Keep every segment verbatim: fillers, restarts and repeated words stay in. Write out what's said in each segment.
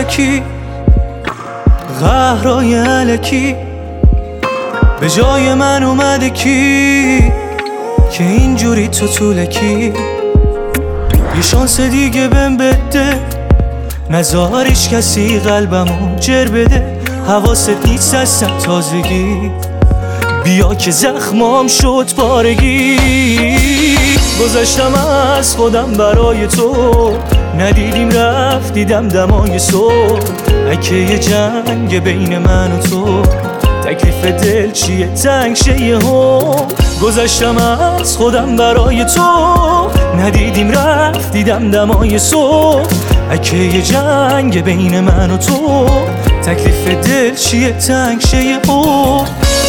علکی، قهرای علکی به جای من اومده کی که اینجوری تو طولکی. یه شانس دیگه بهم بده، نزاریش کسی قلبمو جر بده. حواست نیست از تازگی، بیا که زخمام شد پارگی. گذشتم از خودم برای تو، ندیدیم رفت دیدم دمای صبح. اگه یه جنگ بین من و تو، تکلیف دل چیه تنگ شه یهو. گذشتم از خودم برای تو، ندیدیم رفت دیدم دمای صبح. اگه یه جنگ بین من و تو، تکلیف دل چیه تنگ شه یهو.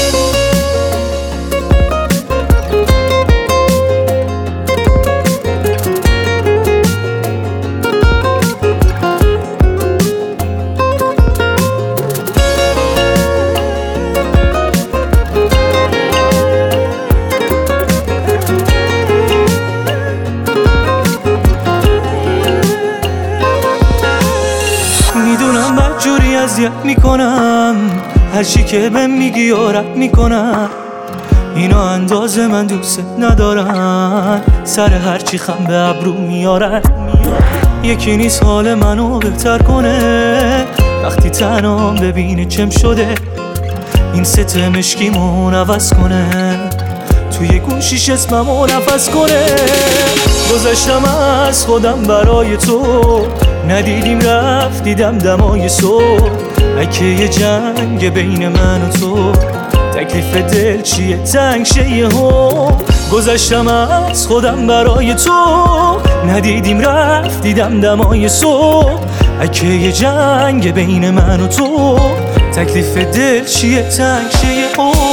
میدونم بدجوری اذیت میکنم، هرچی که بهم میگی و رد میکنم. اینا اندازه من دوست ندارن، سر هرچی خم به ابرو میارن. یکی نیست حال منو بهتر کنه، وقتی تنهام ببینه چم شده. این ست مشکیمون عوض کنه، توی گوشیش اسممو نفس کنه. گذشتم از خودم برای تو، ندیدیم رفت دیدم دمای صبح. اگه یه جنگ بین من و تو، تکلیف دل چیه تنگ شه یهو. گذشتم از خودم برای تو، ندیدیم رفت دیدم دمای صبح. اگه یه جنگ بین من و تو، تکلیف دل چیه تنگ شه یهو.